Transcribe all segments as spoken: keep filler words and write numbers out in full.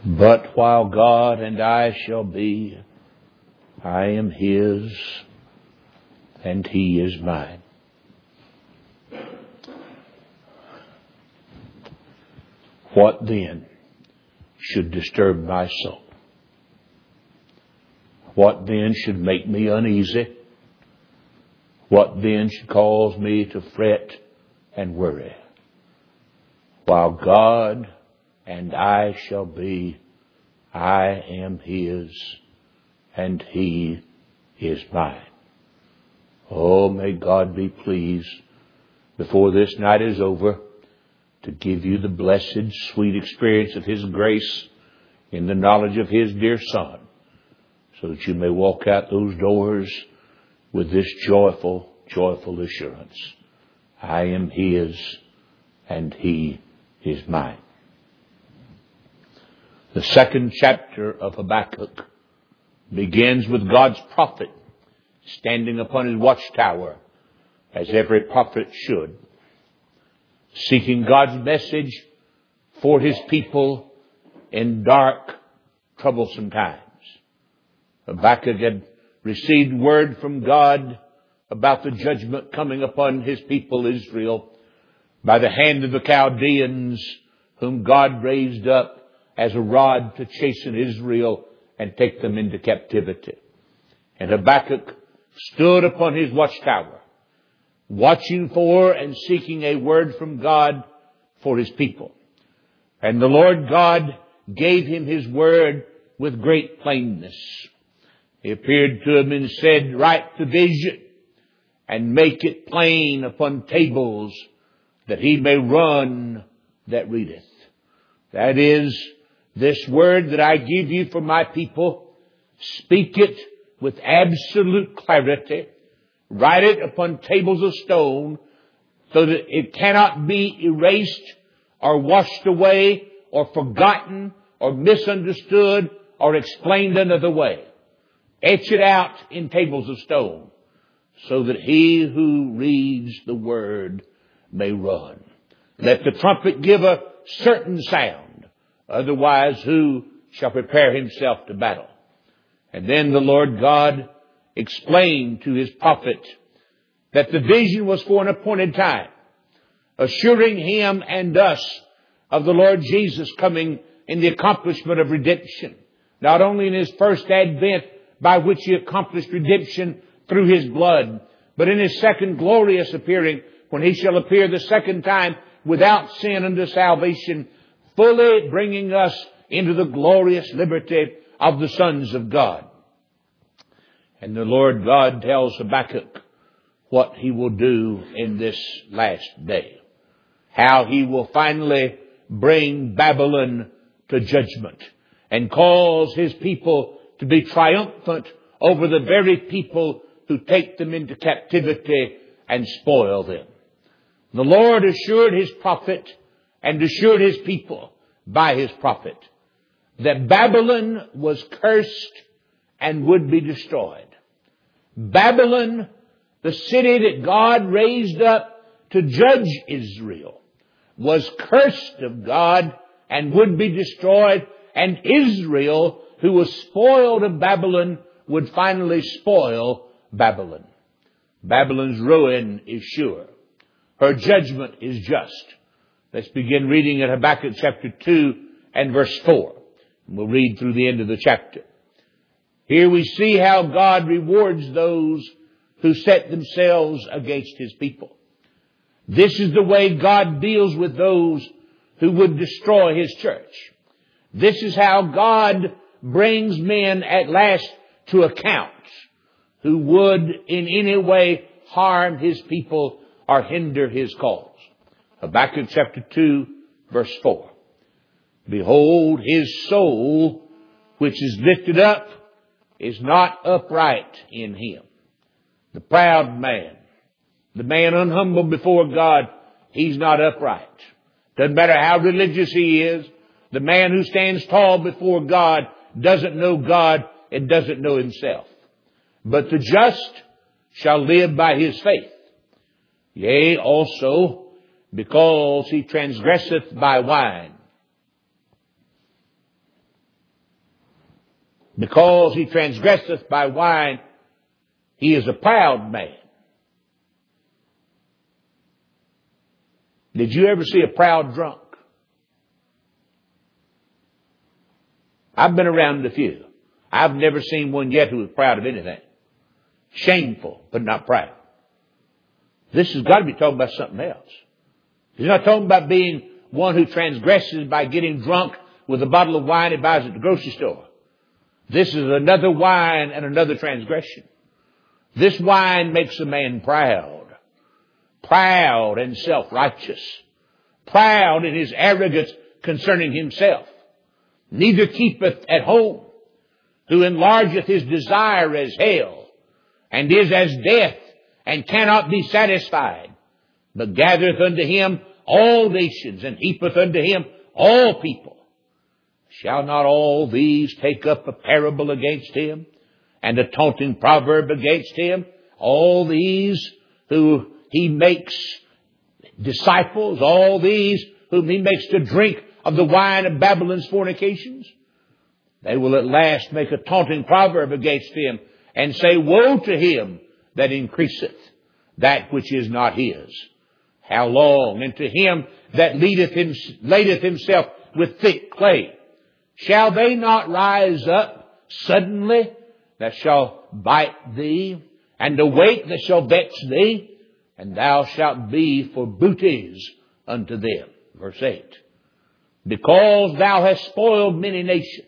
But while God and I shall be, I am His, and He is mine. What then should disturb my soul? What then should make me uneasy? What then should cause me to fret and worry? While God and I shall be, I am His, and He is mine. Oh, may God be pleased, before this night is over, to give you the blessed, sweet experience of His grace in the knowledge of His dear Son, so that you may walk out those doors with this joyful, joyful assurance. I am His, and He is mine. The second chapter of Habakkuk begins with God's prophet standing upon his watchtower, as every prophet should, seeking God's message for His people in dark, troublesome times. Habakkuk had received word from God about the judgment coming upon His people Israel by the hand of the Chaldeans, whom God raised up as a rod to chasten Israel and take them into captivity. And Habakkuk stood upon his watchtower, watching for and seeking a word from God for His people. And the Lord God gave him His word with great plainness. He appeared to him and said, "Write the vision and make it plain upon tables, that he may run that readeth." That is, this word that I give you for my people, speak it with absolute clarity. Write it upon tables of stone, so that it cannot be erased or washed away or forgotten or misunderstood or explained another way. Etch it out in tables of stone, so that he who reads the word may run. Let the trumpet give a certain sound, otherwise who shall prepare himself to battle? And then the Lord God explained to His prophet that the vision was for an appointed time, assuring him and us of the Lord Jesus coming in the accomplishment of redemption, not only in His first advent, by which He accomplished redemption through His blood, but in His second glorious appearing, when He shall appear the second time without sin unto salvation, fully bringing us into the glorious liberty of the sons of God. And the Lord God tells Habakkuk what He will do in this last day. How He will finally bring Babylon to judgment and cause His people to be triumphant over the very people who take them into captivity and spoil them. The Lord assured His prophet and assured His people by His prophet that Babylon was cursed and would be destroyed. Babylon, the city that God raised up to judge Israel, was cursed of God and would be destroyed, and Israel, who was spoiled of Babylon, would finally spoil Babylon. Babylon's ruin is sure. Her judgment is just. Let's begin reading at Habakkuk chapter two and verse four. We'll read through the end of the chapter. Here we see how God rewards those who set themselves against His people. This is the way God deals with those who would destroy His church. This is how God brings men at last to account who would in any way harm His people or hinder His cause. Habakkuk chapter two, verse four. Behold, his soul, which is lifted up, is not upright in him. The proud man, the man unhumbled before God, he's not upright. Doesn't matter how religious he is. The man who stands tall before God doesn't know God and doesn't know himself. But the just shall live by his faith. Yea, also, because he transgresseth by wine. Because he transgresseth by wine, he is a proud man. Did you ever see a proud drunk? I've been around a few. I've never seen one yet who was proud of anything. Shameful, but not proud. This has got to be talking about something else. He's not talking about being one who transgresses by getting drunk with a bottle of wine he buys at the grocery store. This is another wine and another transgression. This wine makes a man proud. Proud and self-righteous. Proud in his arrogance concerning himself. Neither keepeth at home. Who enlargeth his desire as hell. And is as death. And cannot be satisfied. But gathereth unto him all nations. And heapeth unto him all people. Shall not all these take up a parable against him, and a taunting proverb against him? All these who he makes disciples, all these whom he makes to drink of the wine of Babylon's fornications? They will at last make a taunting proverb against him, and say, Woe to him that increaseth that which is not his. How long? And to him that leadeth him, ladeth himself with thick clay. Shall they not rise up suddenly that shall bite thee, and awake that shall vex thee, and thou shalt be for booties unto them. Verse eight. Because thou hast spoiled many nations,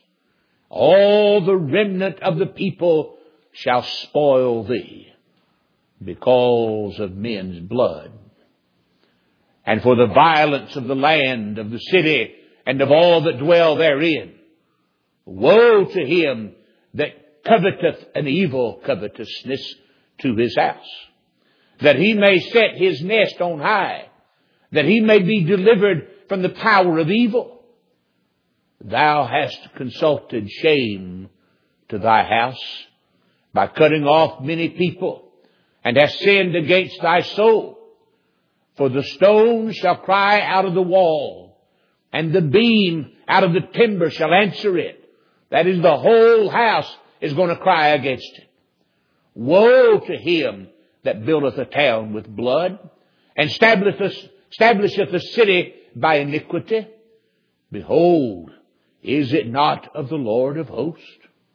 all the remnant of the people shall spoil thee, because of men's blood, and for the violence of the land, of the city, and of all that dwell therein. Woe to him that coveteth an evil covetousness to his house, that he may set his nest on high, that he may be delivered from the power of evil. Thou hast consulted shame to thy house by cutting off many people, and hast sinned against thy soul. For the stone shall cry out of the wall, and the beam out of the timber shall answer it. That is, the whole house is going to cry against it. Woe to him that buildeth a town with blood, and establisheth, establisheth a city by iniquity. Behold, is it not of the Lord of hosts?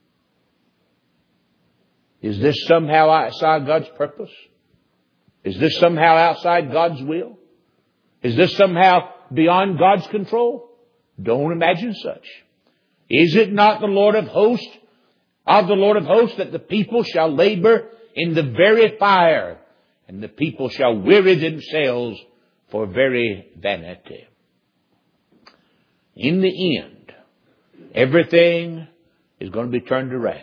Is this somehow outside God's purpose? Is this somehow outside God's will? Is this somehow beyond God's control? Don't imagine such. Is it not the Lord of hosts, of the Lord of hosts, that the people shall labor in the very fire, and the people shall weary themselves for very vanity? In the end, everything is going to be turned around.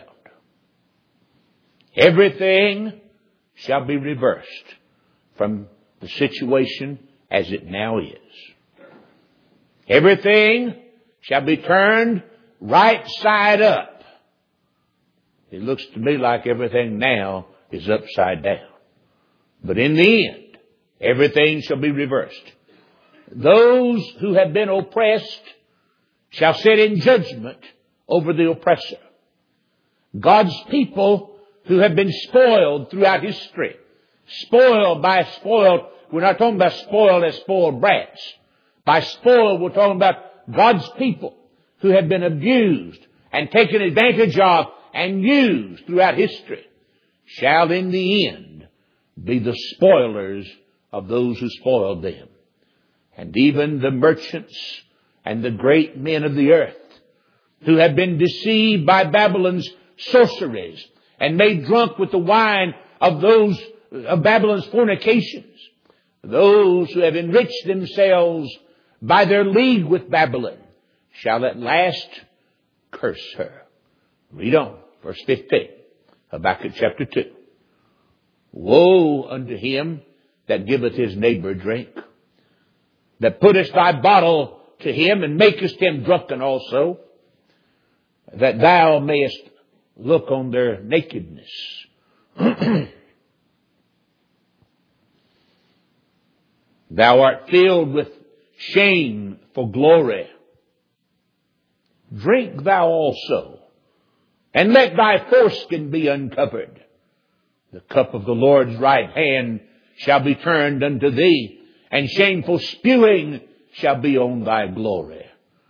Everything shall be reversed from the situation as it now is. Everything shall be turned right side up. It looks to me like everything now is upside down. But in the end, everything shall be reversed. Those who have been oppressed shall sit in judgment over the oppressor. God's people who have been spoiled throughout history, spoiled by spoiled, we're not talking about spoiled as spoiled brats. By spoiled, we're talking about God's people who have been abused and taken advantage of and used throughout history, shall in the end be the spoilers of those who spoiled them. And even the merchants and the great men of the earth who have been deceived by Babylon's sorceries and made drunk with the wine of those of Babylon's fornications, those who have enriched themselves by their league with Babylon, shall at last curse her. Read on, verse fifteen, Habakkuk chapter two. Woe unto him that giveth his neighbor drink, that puttest thy bottle to him, and makest him drunken also, that thou mayest look on their nakedness. Thou art filled with shame for glory. Drink thou also and let thy foreskin be uncovered. The cup of the Lord's right hand shall be turned unto thee, and shameful spewing shall be on thy glory.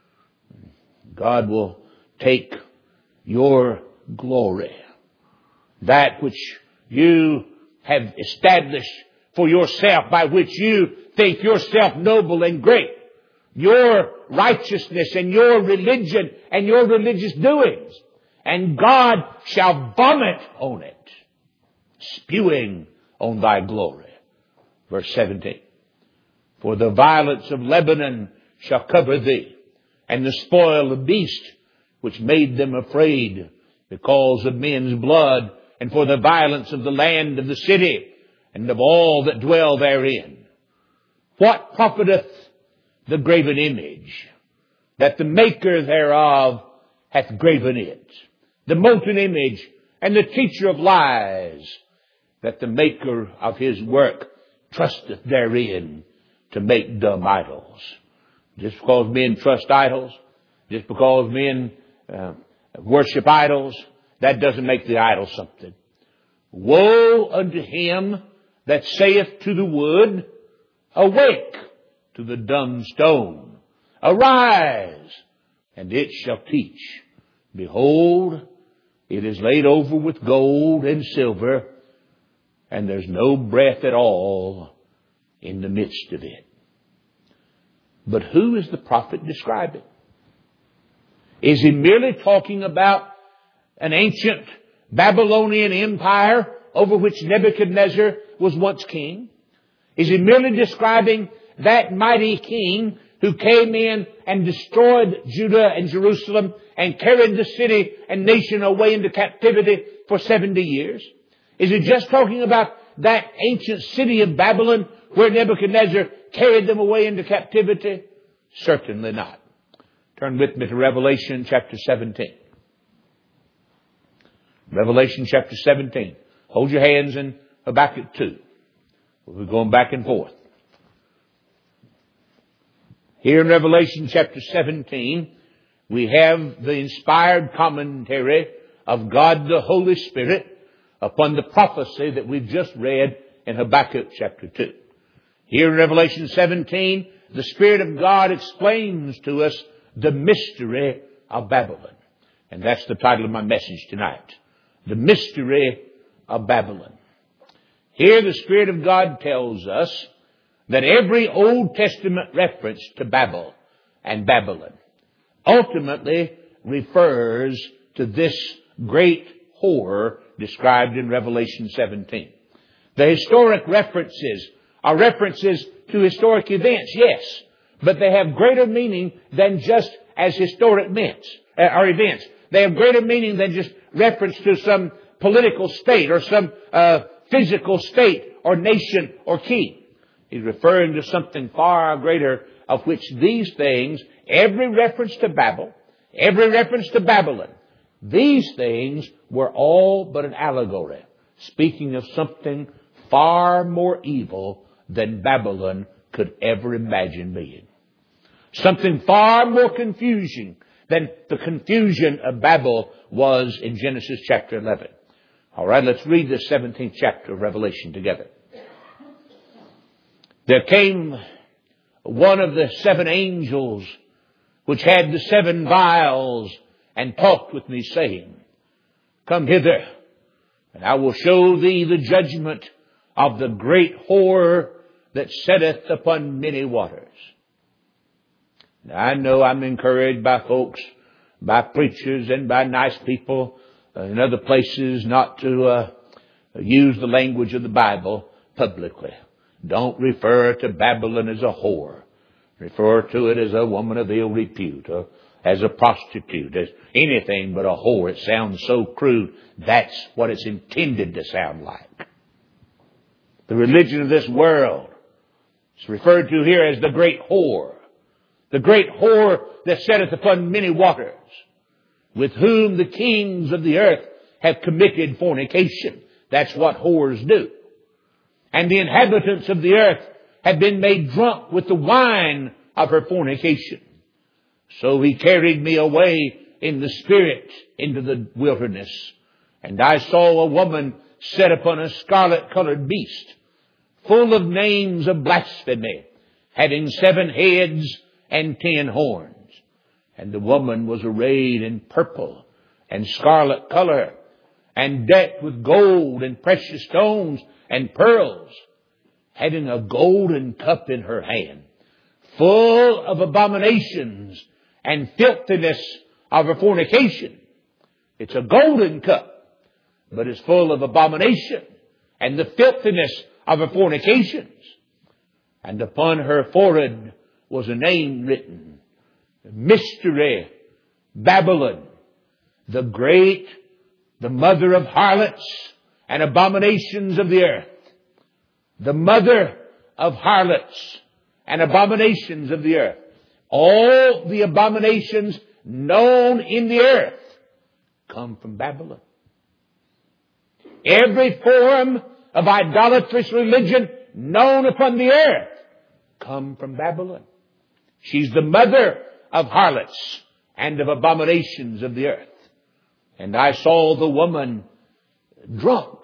God will take your glory, that which you have established for yourself, by which you think yourself noble and great, your righteousness and your religion and your religious doings, and God shall vomit on it, spewing on thy glory. Verse seventeen. For the violence of Lebanon shall cover thee, and the spoil of beast which made them afraid because of men's blood, and for the violence of the land of the city, and of all that dwell therein. What profiteth the graven image, that the maker thereof hath graven it? The molten image and the teacher of lies, that the maker of his work trusteth therein to make dumb idols. Just because men trust idols, just because men uh, worship idols, that doesn't make the idol something. Woe unto him that saith to the wood, awake, to the dumb stone, arise, and it shall teach. Behold, it is laid over with gold and silver, and there's no breath at all in the midst of it. But who is the prophet describing? Is he merely talking about an ancient Babylonian empire over which Nebuchadnezzar was once king? Is he merely describing that mighty king who came in and destroyed Judah and Jerusalem and carried the city and nation away into captivity for seventy years? Is he just talking about that ancient city of Babylon where Nebuchadnezzar carried them away into captivity? Certainly not. Turn with me to Revelation chapter seventeen. Revelation chapter seventeen. Hold your hands in Habakkuk two. We're going back and forth. Here in Revelation chapter seventeen, we have the inspired commentary of God the Holy Spirit upon the prophecy that we've just read in Habakkuk chapter two. Here in Revelation seventeen, the Spirit of God explains to us the mystery of Babylon. And that's the title of my message tonight. The mystery of Babylon. Here the Spirit of God tells us that every Old Testament reference to Babel and Babylon ultimately refers to this great horror described in Revelation seventeen. The historic references are references to historic events, yes, but they have greater meaning than just as historic events, uh, or events. They have greater meaning than just reference to some political state or some uh, physical state or nation or king. He's referring to something far greater, of which these things, every reference to Babel, every reference to Babylon, these things were all but an allegory, speaking of something far more evil than Babylon could ever imagine being. Something far more confusing than the confusion of Babel was in Genesis chapter eleven. All right, let's read the seventeenth chapter of Revelation together. There came one of the seven angels which had the seven vials and talked with me, saying, Come hither, and I will show thee the judgment of the great whore that sitteth upon many waters. Now, I know I'm encouraged by folks, by preachers and by nice people uh, in other places not to uh, use the language of the Bible publicly. Don't refer to Babylon as a whore. Refer to it as a woman of ill repute, or as a prostitute, as anything but a whore. It sounds so crude. That's what it's intended to sound like. The religion of this world is referred to here as the great whore. The great whore that sitteth upon many waters, with whom the kings of the earth have committed fornication. That's what whores do. And the inhabitants of the earth have been made drunk with the wine of her fornication. So he carried me away in the Spirit into the wilderness. And I saw a woman set upon a scarlet-colored beast, full of names of blasphemy, having seven heads and ten horns. And the woman was arrayed in purple and scarlet color, and decked with gold and precious stones and pearls, having a golden cup in her hand, full of abominations and filthiness of her fornication. It's a golden cup, but it's full of abomination and the filthiness of her fornications. And upon her forehead was a name written, Mystery Babylon, the great, the mother of harlots and abominations of the earth. The mother of harlots and abominations of the earth. All the abominations known in the earth come from Babylon. Every form of idolatrous religion known upon the earth come from Babylon. She's the mother of harlots and of abominations of the earth. And I saw the woman drunk.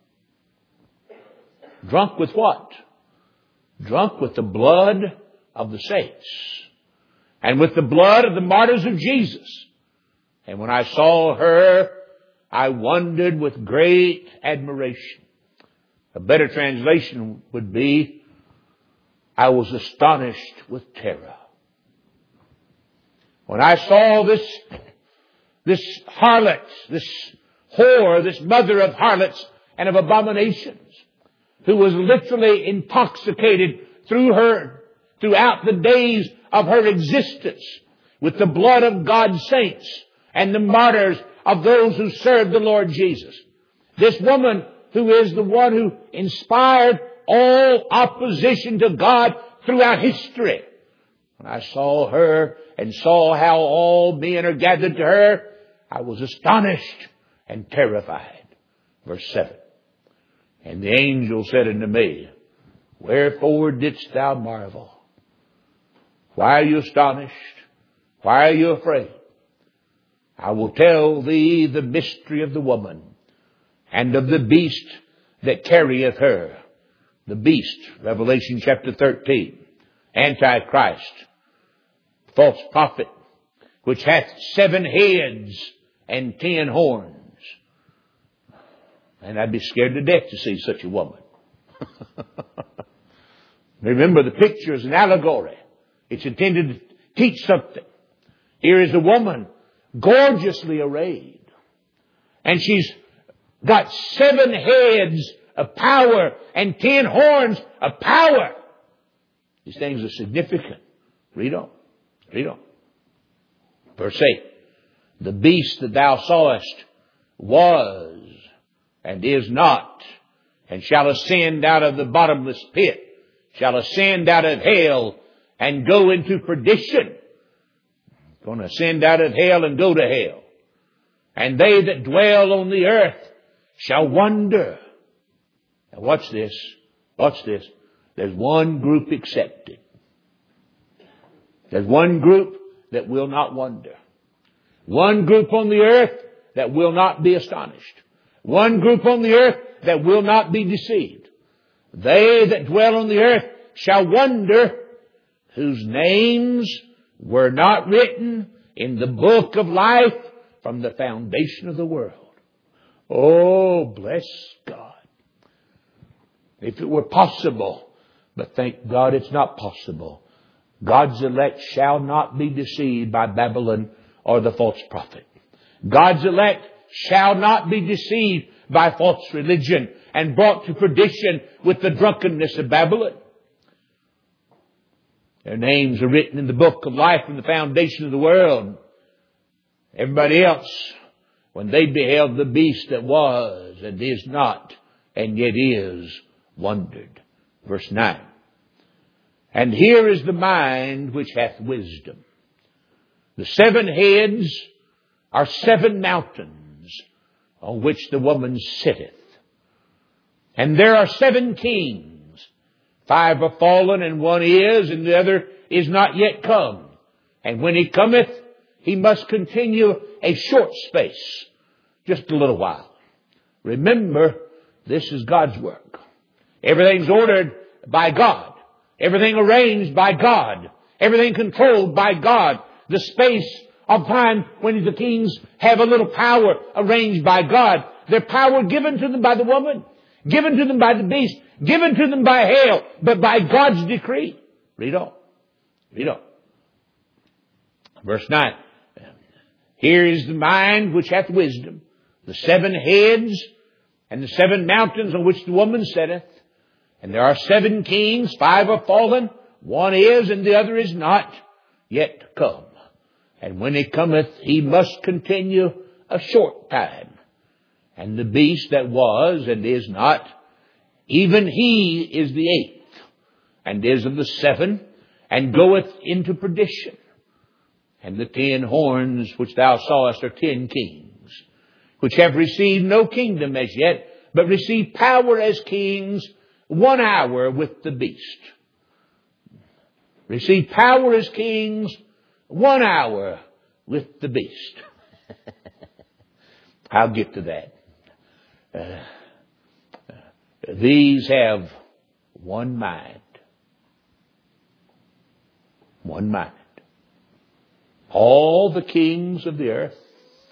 Drunk with what? Drunk with the blood of the saints, and with the blood of the martyrs of Jesus. And when I saw her, I wondered with great admiration. A better translation would be, I was astonished with terror. When I saw this, this harlot, this whore, this mother of harlots and of abominations, who was literally intoxicated through her, throughout the days of her existence, with the blood of God's saints and the martyrs of those who served the Lord Jesus. This woman who is the one who inspired all opposition to God throughout history. When I saw her and saw how all men are gathered to her, I was astonished and terrified. Verse seven. And the angel said unto me, Wherefore didst thou marvel? Why are you astonished? Why are you afraid? I will tell thee the mystery of the woman, and of the beast that carrieth her. The beast, Revelation chapter thirteen, Antichrist, false prophet, which hath seven heads and ten horns. And I'd be scared to death to see such a woman. Remember, the picture is an allegory. It's intended to teach something. Here is a woman gorgeously arrayed. And she's got seven heads of power and ten horns of power. These things are significant. Read on. Read on. Verse eight. The beast that thou sawest was and is not, and shall ascend out of the bottomless pit, shall ascend out of hell, and go into perdition. Going to ascend out of hell and go to hell. And they that dwell on the earth shall wonder. Now watch this. Watch this. There's one group accepted. There's one group that will not wonder. One group on the earth that will not be astonished. One group on the earth that will not be deceived. They that dwell on the earth shall wonder, whose names were not written in the book of life from the foundation of the world. Oh, bless God. If it were possible, but thank God it's not possible, God's elect shall not be deceived by Babylon or the false prophet. God's elect shall not be deceived by false religion and brought to perdition with the drunkenness of Babylon. Their names are written in the book of life from the foundation of the world. Everybody else, when they beheld the beast that was and is not and yet is, wondered. Verse nine. And here is the mind which hath wisdom. The seven heads are seven mountains on which the woman sitteth. And there are seven kings. Five are fallen, and one is, and the other is not yet come. And when he cometh, he must continue a short space, just a little while. Remember, this is God's work. Everything's ordered by God. Everything arranged by God. Everything controlled by God. The space of time when the kings have a little power arranged by God. Their power given to them by the woman, given to them by the beast, given to them by hell, but by God's decree. Read on. Read on. Verse nine. Here is the mind which hath wisdom, the seven heads and the seven mountains on which the woman sitteth. And there are seven kings, five are fallen, one is and the other is not yet to come. And when he cometh, he must continue a short time. And the beast that was and is not, even he is the eighth, and is of the seven, and goeth into perdition. And the ten horns which thou sawest are ten kings, which have received no kingdom as yet, but receive power as kings one hour with the beast. Receive power as kings one hour with the beast. I'll get to that. Uh, these have one mind. One mind. All the kings of the earth,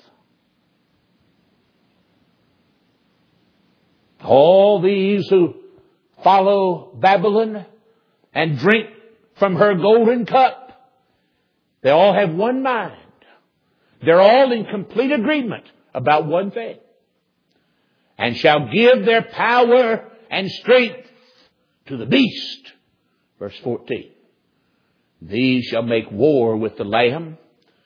all these who follow Babylon and drink from her golden cup, they all have one mind. They're all in complete agreement about one thing. And shall give their power and strength to the beast. Verse fourteen. These shall make war with the Lamb,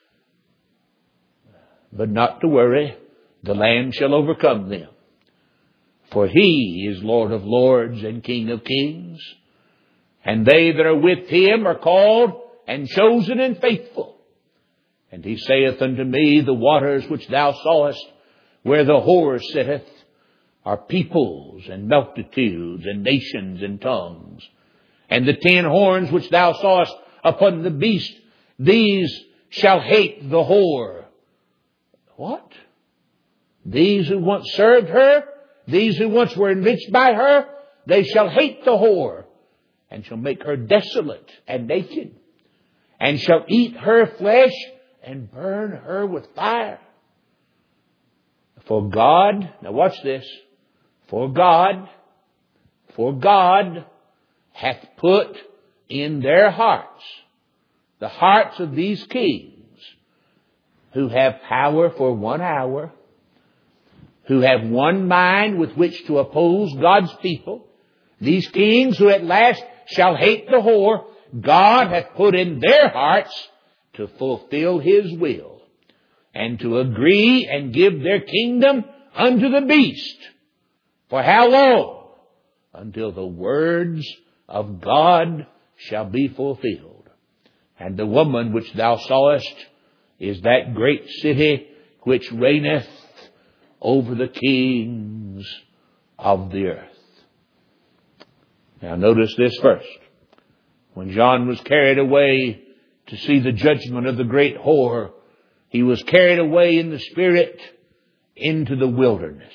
but not to worry, the Lamb shall overcome them. For he is Lord of lords and King of kings. And they that are with him are called and chosen and faithful. And he saith unto me, the waters which thou sawest, where the whore sitteth, are peoples and multitudes and nations and tongues. And the ten horns which thou sawest upon the beast, these shall hate the whore. What? These who once served her, these who once were enriched by her, they shall hate the whore, and shall make her desolate and naked, and shall eat her flesh and burn her with fire. For God, now watch this, for God, for God hath put in their hearts, the hearts of these kings, who have power for one hour, who have one mind with which to oppose God's people, these kings who at last shall hate the whore, God hath put in their hearts to fulfill his will, and to agree and give their kingdom unto the beast. For how long? Until the words of God shall be fulfilled. And the woman which thou sawest is that great city which reigneth over the kings of the earth. Now notice this first. When John was carried away to see the judgment of the great whore, he was carried away in the Spirit into the wilderness.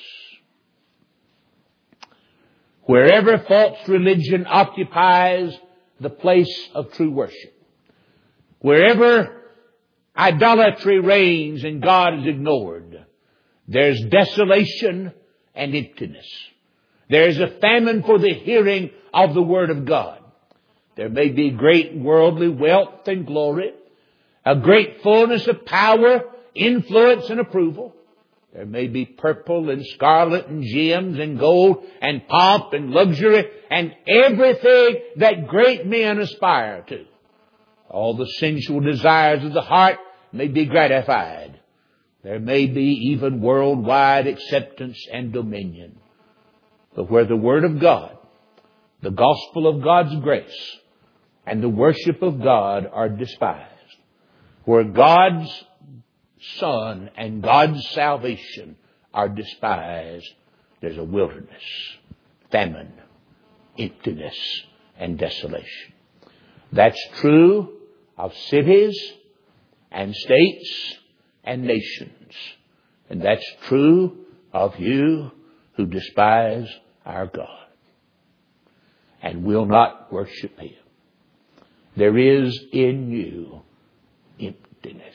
Wherever false religion occupies the place of true worship, wherever idolatry reigns and God is ignored, there's desolation and emptiness. There's a famine for the hearing of the Word of God. There may be great worldly wealth and glory, a great fullness of power, influence and approval. There may be purple and scarlet and gems and gold and pomp and luxury and everything that great men aspire to. All the sensual desires of the heart may be gratified. There may be even worldwide acceptance and dominion. But where the Word of God, the gospel of God's grace, and the worship of God are despised, where God's Son and God's salvation are despised, there's a wilderness, famine, emptiness, and desolation. That's true of cities. and states and nations. And that's true of you who despise our God and will not worship Him. There is in you emptiness.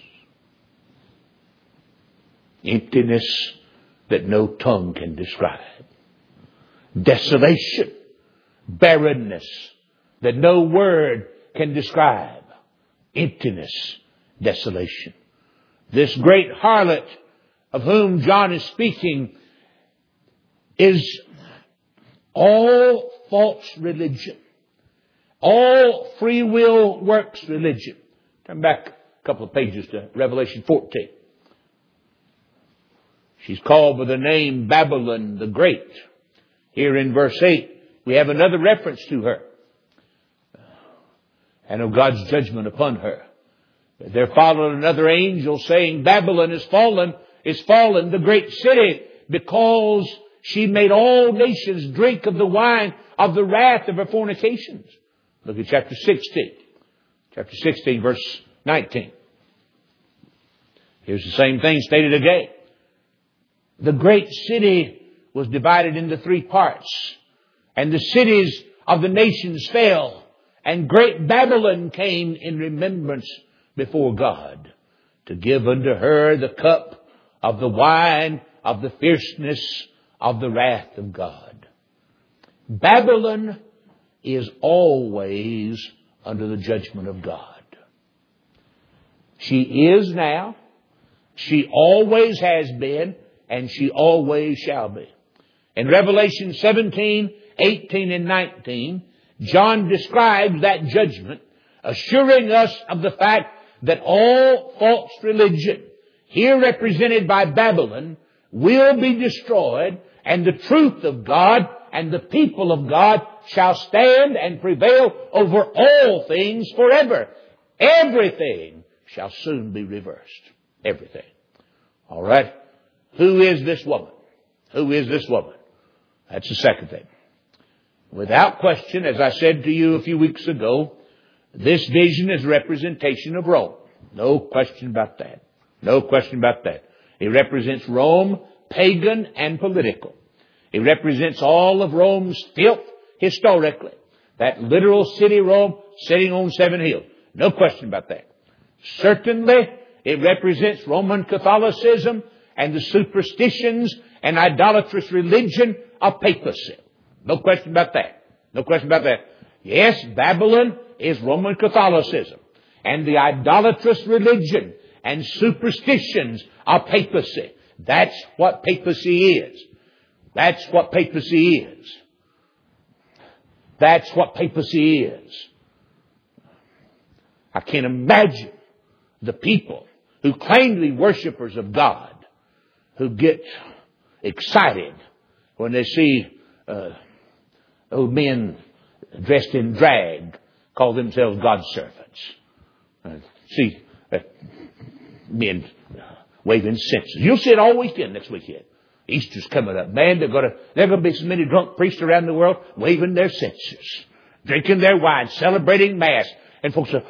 Emptiness that no tongue can describe. Desolation, barrenness that no word can describe. Emptiness, desolation. This great harlot of whom John is speaking is all false religion. All free will works religion. Turn back a couple of pages to Revelation fourteen. She's called by the name Babylon the Great. Here in verse eight, we have another reference to her and of God's judgment upon her. There followed another angel saying, Babylon is fallen, is fallen, the great city, because she made all nations drink of the wine of the wrath of her fornications. Look at chapter sixteen. Chapter sixteen, verse nineteen. Here's the same thing stated again. The great city was divided into three parts, and the cities of the nations fell, and great Babylon came in remembrance before God, to give unto her the cup of the wine of the fierceness of the wrath of God. Babylon is always under the judgment of God. She is now, she always has been, and she always shall be. In Revelation seventeen, eighteen, and nineteen, John describes that judgment, assuring us of the fact that all false religion, here represented by Babylon, will be destroyed, and the truth of God and the people of God shall stand and prevail over all things forever. Everything shall soon be reversed. Everything. All right? Who is this woman? Who is this woman? That's the second thing. Without question, as I said to you a few weeks ago, this vision is a representation of Rome. No question about that. No question about that. It represents Rome, pagan and political. It represents all of Rome's filth historically. That literal city Rome sitting on seven hills. No question about that. Certainly, it represents Roman Catholicism and the superstitions and idolatrous religion of papacy. No question about that. No question about that. Yes, Babylon is Roman Catholicism and the idolatrous religion and superstitions of papacy. That's what papacy is. That's what papacy is. That's what papacy is. I can't imagine the people who claim to be worshipers of God who get excited when they see uh, old men dressed in drag call themselves God's servants. Uh, see uh, men waving censers. You'll see it all weekend next weekend. Easter's coming up. Man, they're gonna, there are going to be so many drunk priests around the world waving their censers, drinking their wine, celebrating Mass. And folks say,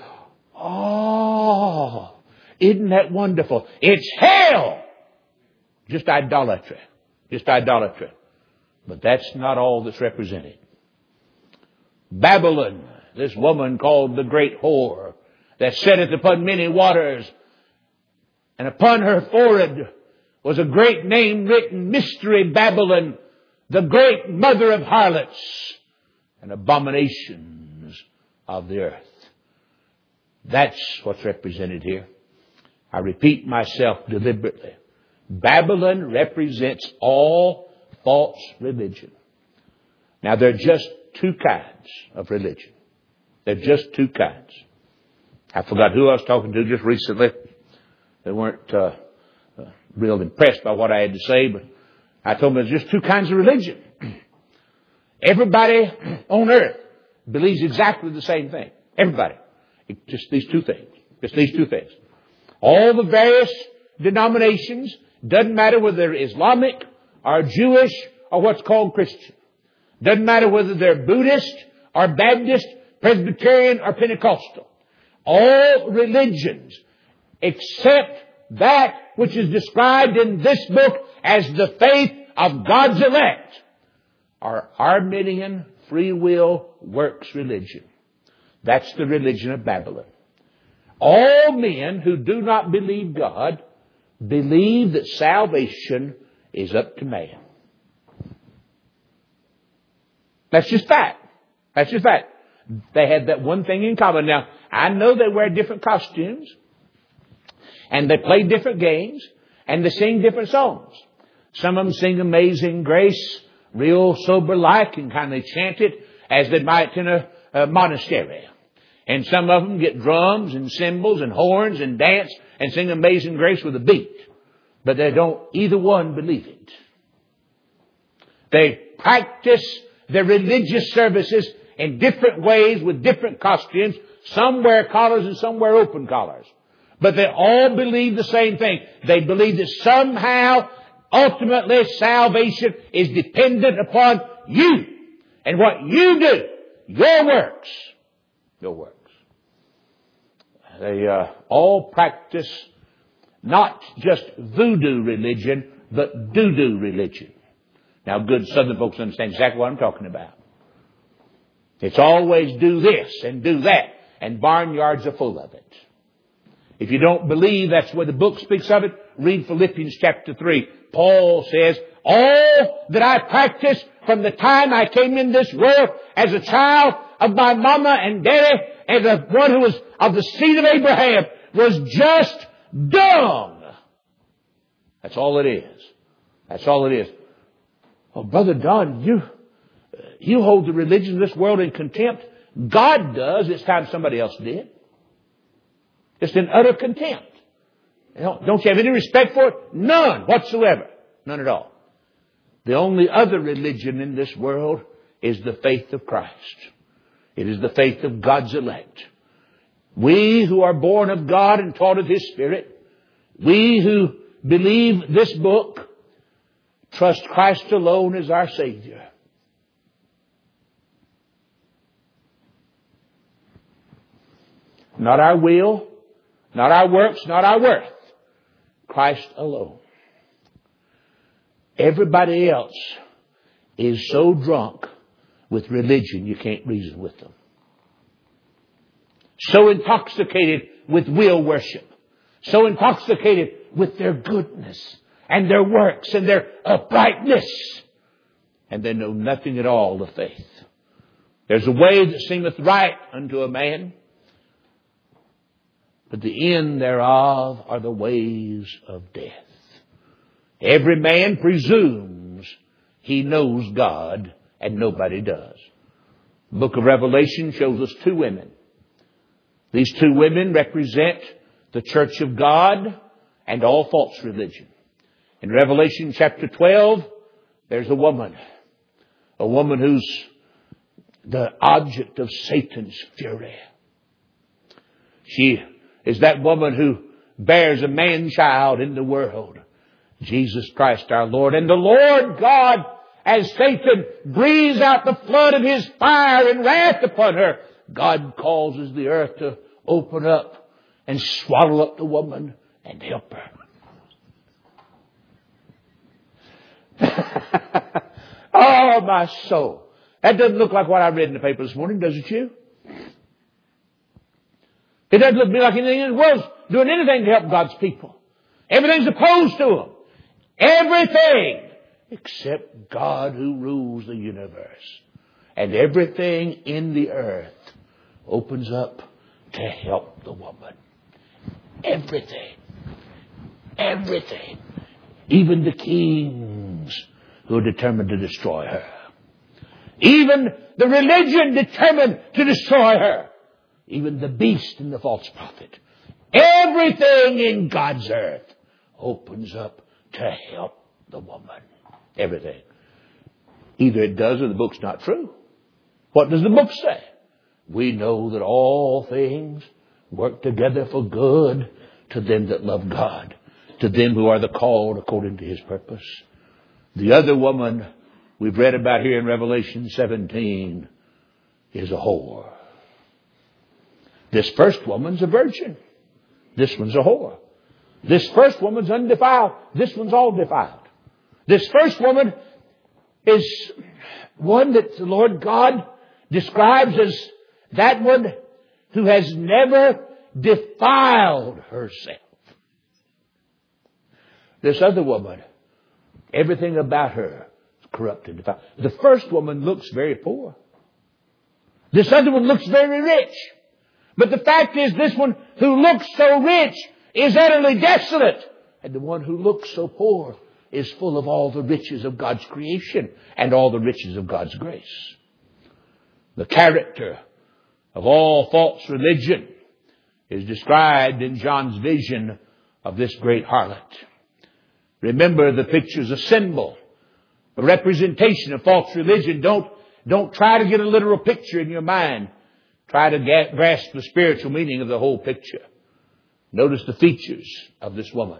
oh, isn't that wonderful? It's hell! Just idolatry. Just idolatry. But that's not all that's represented. Babylon, this woman called the great whore, that sitteth upon many waters, and upon her forehead was a great name written, Mystery Babylon, the great mother of harlots and abominations of the earth. That's what's represented here. I repeat myself deliberately. Babylon represents all false religion. Now, there are just two kinds of religion. There are just two kinds. I forgot who I was talking to just recently. They weren't uh, uh, real impressed by what I had to say, but I told them there's just two kinds of religion. Everybody on earth believes exactly the same thing. Everybody. It, just these two things. Just these two things. All the various denominations, doesn't matter whether they're Islamic or Jewish or what's called Christian. Doesn't matter whether they're Buddhist or Baptist, Presbyterian or Pentecostal. All religions except that which is described in this book as the faith of God's elect, are Arminian free will works religion. That's the religion of Babylon. All men who do not believe God believe that salvation is up to man. That's just fact. That's just fact. They have that one thing in common. Now, I know they wear different costumes, and they play different games, and they sing different songs. Some of them sing Amazing Grace, real sober-like, and kind of chant it as they might in a, a monastery. And some of them get drums and cymbals and horns and dance and sing Amazing Grace with a beat. But they don't either one believe it. They practice their religious services in different ways with different costumes. Some wear collars and some wear open collars. But they all believe the same thing. They believe that somehow, ultimately, salvation is dependent upon you and what you do, your works, your works. They uh, all practice not just voodoo religion, but doo-doo religion. Now, good Southern folks understand exactly what I'm talking about. It's always do this and do that, and barnyards are full of it. If you don't believe that's where the book speaks of it, read Philippians chapter three. Paul says, all that I practiced from the time I came in this world as a child of my mama and daddy, as a one who was of the seed of Abraham, was just dung. That's all it is. That's all it is. Well, Brother Don, you, you hold the religion of this world in contempt. God does. It's time somebody else did. Just in utter contempt. Don't, don't you have any respect for it? None whatsoever. None at all. The only other religion in this world is the faith of Christ. It is the faith of God's elect. We who are born of God and taught of His Spirit, we who believe this book, trust Christ alone as our Savior. Not our will, not our works, not our worth. Christ alone. Everybody else is so drunk with religion you can't reason with them. So intoxicated with will worship. So intoxicated with their goodness and their works and their uprightness. And they know nothing at all of faith. There's a way that seemeth right unto a man, but the end thereof are the ways of death. Every man presumes he knows God, and nobody does. The book of Revelation shows us two women. These two women represent the church of God and all false religion. In Revelation chapter twelve, there's a woman. A woman who's the object of Satan's fury. She is that woman who bears a man-child in the world, Jesus Christ our Lord. And the Lord God, as Satan breathes out the flood of His fire and wrath upon her, God causes the earth to open up and swallow up the woman and help her. Oh, my soul. That doesn't look like what I read in the paper this morning, does it you? It doesn't look to me like anything in the world's doing anything to help God's people. Everything's opposed to them. Everything except God who rules the universe. And everything in the earth opens up to help the woman. Everything. Everything. Even the kings who are determined to destroy her. Even the religion determined to destroy her. Even the beast and the false prophet. Everything in God's earth opens up to help the woman. Everything. Either it does or the book's not true. What does the book say? We know that all things work together for good to them that love God, to them who are the called according to His purpose. The other woman we've read about here in Revelation seventeen is a whore. This first woman's a virgin. This one's a whore. This first woman's undefiled. This one's all defiled. This first woman is one that the Lord God describes as that one who has never defiled herself. This other woman, everything about her is corrupt and defiled. The first woman looks very poor. This other one looks very rich. But the fact is, this one who looks so rich is utterly desolate. And the one who looks so poor is full of all the riches of God's creation and all the riches of God's grace. The character of all false religion is described in John's vision of this great harlot. Remember, the picture's a symbol, a representation of false religion. Don't, don't try to get a literal picture in your mind. Try to get, grasp the spiritual meaning of the whole picture. Notice the features of this woman.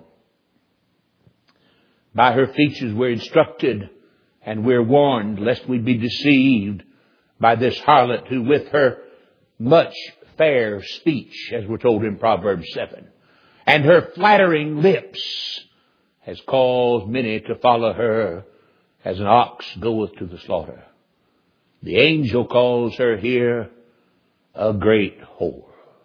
By her features we're instructed and we're warned lest we be deceived by this harlot who with her much fair speech, as we're told in Proverbs seven, and her flattering lips has caused many to follow her as an ox goeth to the slaughter. The angel calls her here a great whore.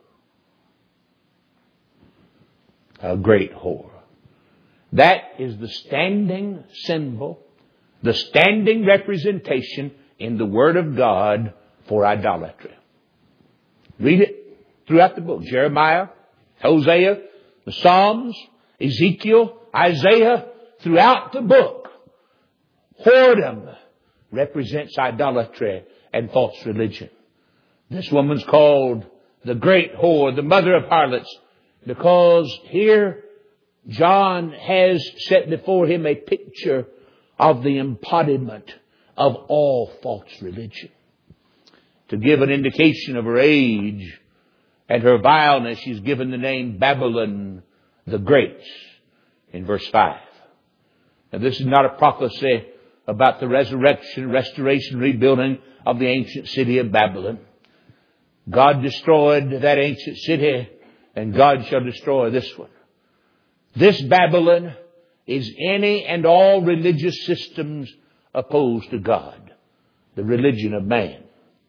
A great whore. That is the standing symbol, the standing representation in the Word of God for idolatry. Read it throughout the book. Jeremiah, Hosea, the Psalms, Ezekiel, Isaiah, throughout the book. Whoredom represents idolatry and false religion. This woman's called the great whore, the mother of harlots, because here John has set before him a picture of the embodiment of all false religion. To give an indication of her age and her vileness, she's given the name Babylon the Great in verse five. Now, this is not a prophecy about the resurrection, restoration, rebuilding of the ancient city of Babylon. God destroyed that ancient city, and God shall destroy this one. This Babylon is any and all religious systems opposed to God, the religion of man.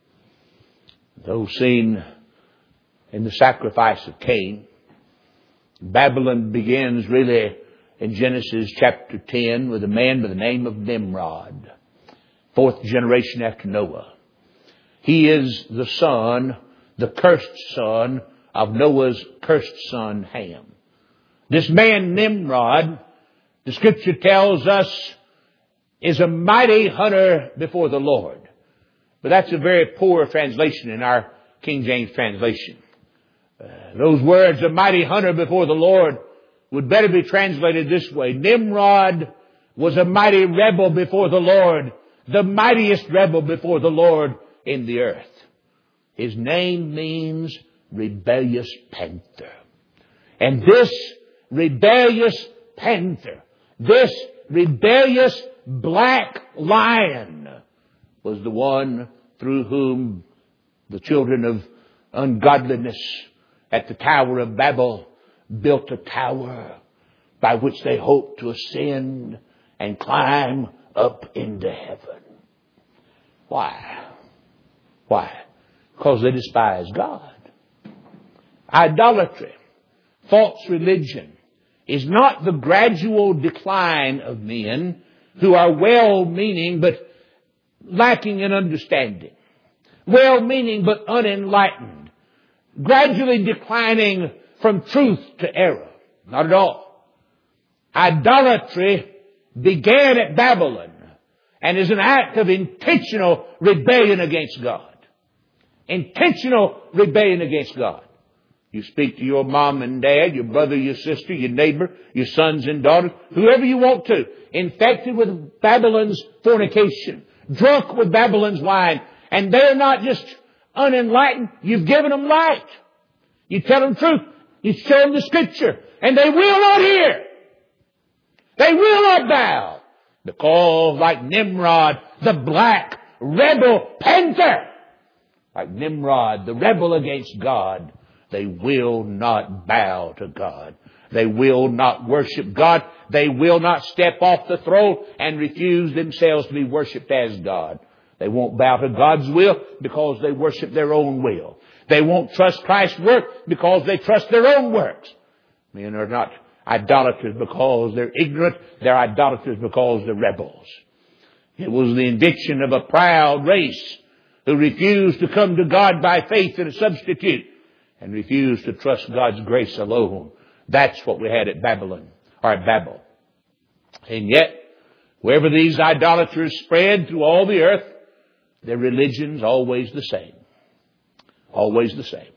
Those seen in the sacrifice of Cain, Babylon begins really in Genesis chapter ten with a man by the name of Nimrod, fourth generation after Noah. He is the son, the cursed son of Noah's cursed son Ham. This man Nimrod, the scripture tells us, is a mighty hunter before the Lord. But that's a very poor translation in our King James translation. Uh, those words, a mighty hunter before the Lord, would better be translated this way. Nimrod was a mighty rebel before the Lord, the mightiest rebel before the Lord in the earth. His name means rebellious panther. And this rebellious panther, this rebellious black lion, was the one through whom the children of ungodliness at the Tower of Babel built a tower by which they hoped to ascend and climb up into heaven. Why? Why? Because they despise God. Idolatry, false religion, is not the gradual decline of men who are well-meaning but lacking in understanding, well-meaning but unenlightened, gradually declining from truth to error. Not at all. Idolatry began at Babylon and is an act of intentional rebellion against God. Intentional rebellion against God. You speak to your mom and dad, your brother, your sister, your neighbor, your sons and daughters, whoever you want to, infected with Babylon's fornication, drunk with Babylon's wine, and they're not just unenlightened. You've given them light. You tell them truth. You show them the scripture, and they will not hear. They will not bow. Because like Nimrod, the black rebel panther, like Nimrod, the rebel against God, They will not bow to God. They will not worship God. They will not step off the throne and refuse themselves to be worshipped as God. They won't bow to God's will because they worship their own will. They won't trust Christ's work because they trust their own works. Men are not idolaters because they're ignorant. They're idolaters because they're rebels. It was the invention of a proud race who refused to come to God by faith in a substitute and refused to trust God's grace alone. That's what we had at Babylon, or at Babel. And yet, wherever these idolaters spread through all the earth, their religion's always the same. Always the same.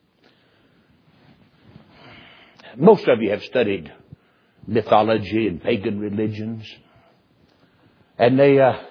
Most of you have studied mythology and pagan religions. And they, uh,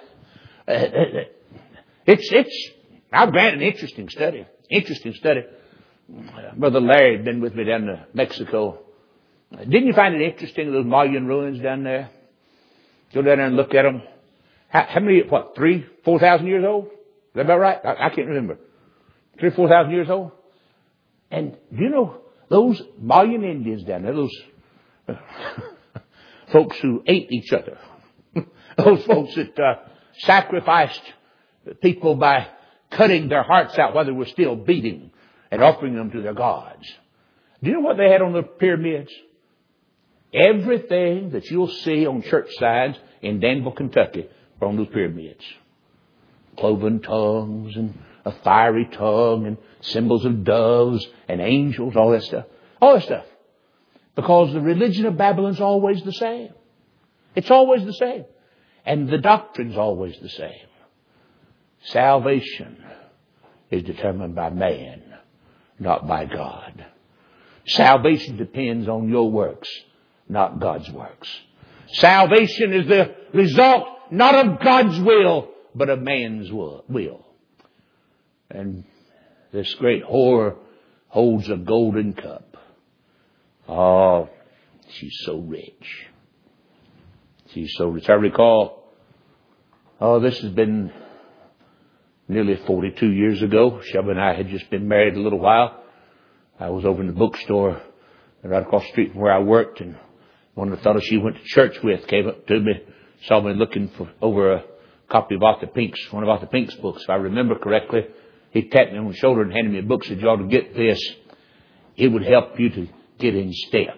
it's, it's, I'll grant an interesting study. Interesting study. Brother Larry had been with me down to Mexico. Didn't you find it interesting, those Mayan ruins down there? Go down there and look at them. How, how many, what, three, four thousand years old? Is that about right? I, I can't remember. Three, four thousand years old? And do you know, those Mayan Indians down there, those uh, folks who ate each other, those folks that uh, sacrificed people by cutting their hearts out while they were still beating and offering them to their gods. Do you know what they had on the pyramids? Everything that you'll see on church signs in Danville, Kentucky, are on those pyramids. Cloven tongues and a fiery tongue and symbols of doves and angels, all that stuff. All that stuff. Because the religion of Babylon's always the same. It's always the same. And the doctrine's always the same. Salvation is determined by man, not by God. Salvation depends on your works, not God's works. Salvation is the result not of God's will, but of man's will. And this great whore holds a golden cup. Oh, she's so rich. She's so rich. I recall, oh, this has been nearly forty-two years ago. Shelby and I had just been married a little while. I was over in the bookstore right across the street from where I worked, and one of the fellows she went to church with came up to me, saw me looking for over a copy of Arthur Pink's, one of Arthur Pink's books, if I remember correctly. He tapped me on the shoulder and handed me a book, said, you ought to get this. It would help you to get in step.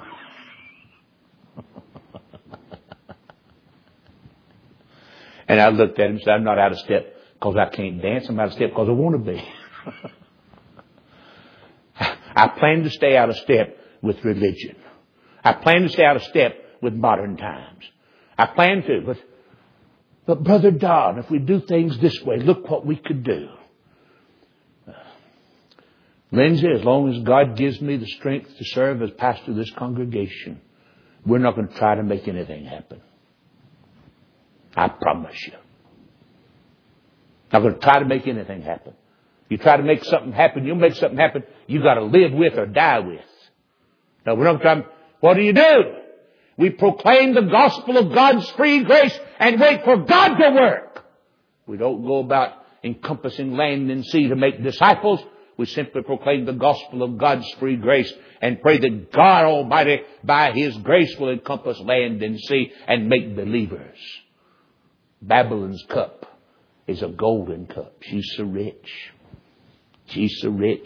And I looked at him and said, I'm not out of step because I can't dance. I'm out of step because I want to be. I plan to stay out of step with religion. I plan to stay out of step with modern times. I plan to, but, but Brother Don, if we do things this way, look what we could do. Lindsay, as long as God gives me the strength to serve as pastor of this congregation, we're not going to try to make anything happen. I promise you. Not going to try to make anything happen. You try to make something happen, you'll make something happen you got to live with or die with. No, we're not trying. What do you do? We proclaim the gospel of God's free grace and wait for God to work. We don't go about encompassing land and sea to make disciples. We simply proclaim the gospel of God's free grace and pray that God Almighty, by His grace, will encompass land and sea and make believers. Babylon's cup is a golden cup. She's so rich. She's so rich.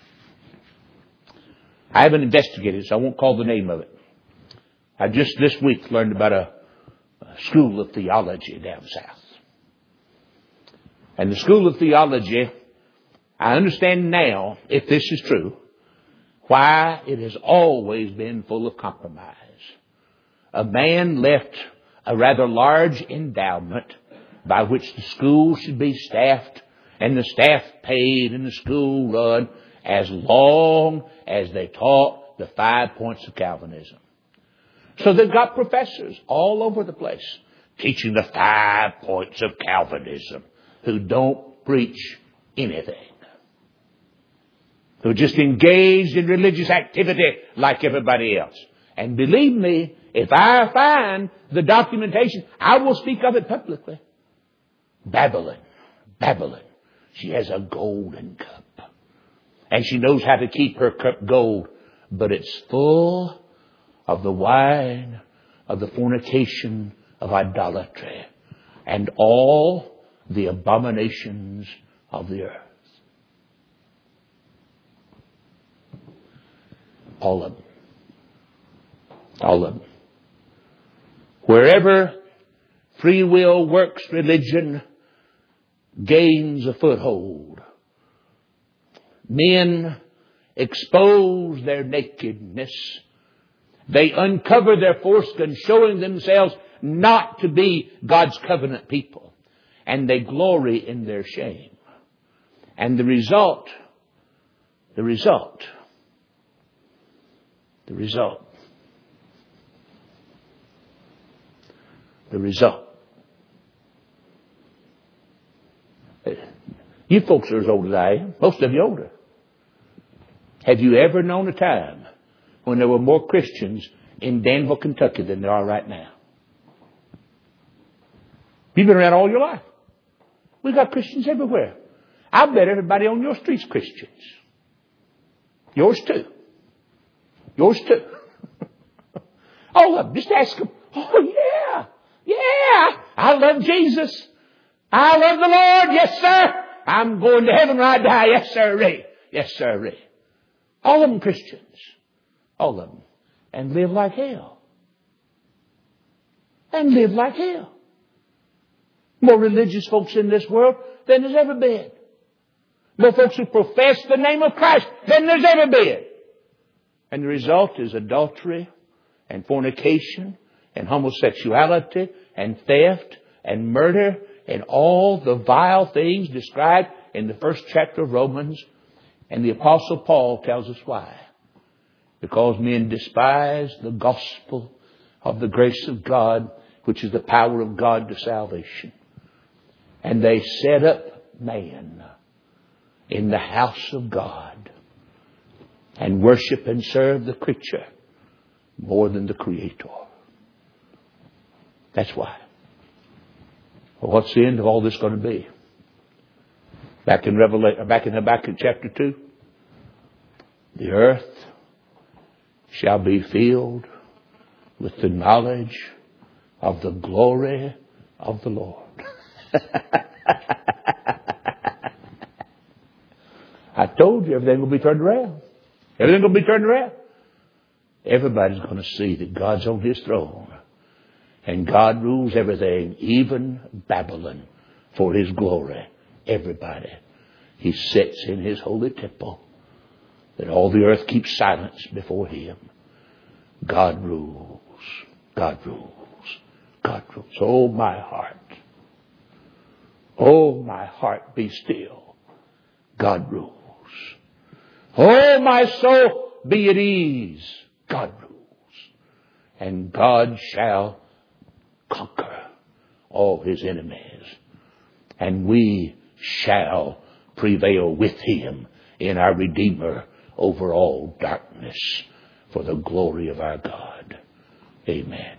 I haven't investigated, so I won't call the name of it. I just this week learned about a, a school of theology down south. And the school of theology, I understand now, if this is true, why it has always been full of compromise. A man left a rather large endowment by which the school should be staffed and the staff paid and the school run as long as they taught the five points of Calvinism. So they've got professors all over the place teaching the five points of Calvinism who don't preach anything. Who are just engaged in religious activity like everybody else. And believe me, if I find the documentation, I will speak of it publicly. Babylon, Babylon, she has a golden cup. And she knows how to keep her cup gold. But it's full of the wine of the fornication of idolatry and all the abominations of the earth. All of them. All of them. Wherever free will works religion gains a foothold, men expose their nakedness. They uncover their foreskin, showing themselves not to be God's covenant people. And they glory in their shame. And the result, the result, the result, the result. You folks are as old as I am. Most of you older. Have you ever known a time when there were more Christians in Danville, Kentucky than there are right now? You've been around all your life. We've got Christians everywhere. I bet everybody on your street's Christians. Yours too. Yours too. All of them. Just ask them. Oh yeah. Yeah. I love Jesus. I love the Lord. Yes, sir. I'm going to heaven right now. Yes, sir. Ray. Yes, sir. Ray. All of them Christians. All of them. And live like hell. And live like hell. More religious folks in this world than there's ever been. More folks who profess the name of Christ than there's ever been. And the result is adultery and fornication and homosexuality and theft and murder and all the vile things described in the first chapter of Romans. And the Apostle Paul tells us why. Because men despise the gospel of the grace of God, which is the power of God to salvation. And they set up man in the house of God and worship and serve the creature more than the Creator. That's why. Well, what's the end of all this going to be? Back in Revelation, back in Habakkuk chapter two, the earth shall be filled with the knowledge of the glory of the Lord. I told you everything will be turned around. Everything will be turned around. Everybody's going to see that God's on His throne. And God rules everything, even Babylon, for His glory. Everybody. He sits in His holy temple. That all the earth keeps silence before Him. God rules. God rules. God rules. Oh, my heart. Oh, my heart, be still. God rules. Oh, my soul, be at ease. God rules. And God shall conquer all His enemies. And we shall prevail with Him in our Redeemer over all darkness for the glory of our God. Amen.